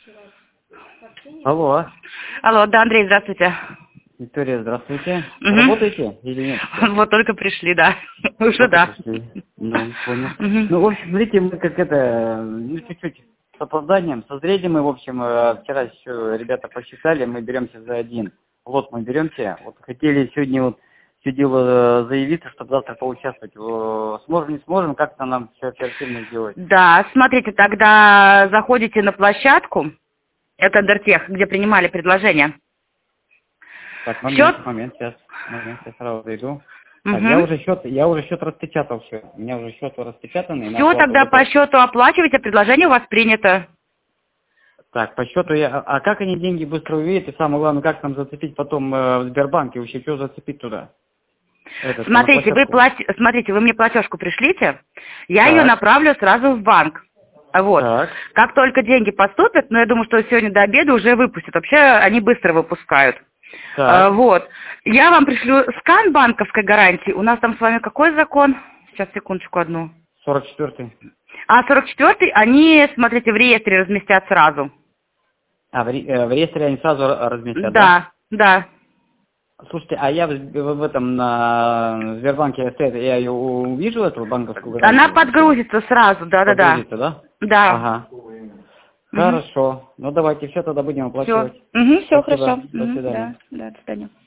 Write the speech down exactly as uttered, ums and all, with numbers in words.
Алло. Алло, да, Андрей, здравствуйте. Виктория, здравствуйте. Угу. Работаете или нет? Вот только пришли, да. Уже Только да. пришли. Ну, понял. Угу. Ну, в общем, смотрите, мы как это, ну, чуть-чуть с опозданием. Созрели мы, в общем, э, вчера еще ребята посчитали, мы беремся за один. Вот мы беремся. Вот хотели сегодня вот все дело заявиться, чтобы завтра поучаствовать. Э, Сможем, не сможем, как-то нам все оперативно сделать. Да, смотрите, тогда заходите на площадку, это Дертех, где принимали предложение. Так, момент, Счет? момент, сейчас, момент, я сразу зайду. Угу. Так, я уже счет, я уже счет распечатал все. У меня уже счет распечатанный. на Все, оплату тогда по готов. счету оплачивайте, предложение у вас принято. Так, по счету я... А как они деньги быстро увидят? И самое главное, как нам зацепить потом э, в Сбербанке? Вообще, что зацепить туда? Этот, Смотрите, на вы площадку. плати... Смотрите, вы мне платежку пришлите, я Так. ее направлю сразу в банк. Вот. Так. Как только деньги поступят, но я думаю, что сегодня до обеда уже выпустят. Вообще они быстро выпускают. А, Так. вот. Я вам пришлю скан банковской гарантии. У нас там с вами какой закон? Сейчас, секундочку одну. сорок четвёртый. А сорок четвёртый, они, смотрите, в реестре разместят сразу. А, в, ре- э, в реестре они сразу р- разместят, да? Да, да. Слушайте, а я в, в этом на Сбербанке стоит, я ее увижу, эту банковскую гарантию? Она подгрузится сразу, да-да-да. Подгрузится, да? Да. Ага. Угу. Хорошо. Ну давайте все тогда будем Все. оплачивать. Угу, все Спасибо. хорошо. До Угу, свидания. да, да, до свидания.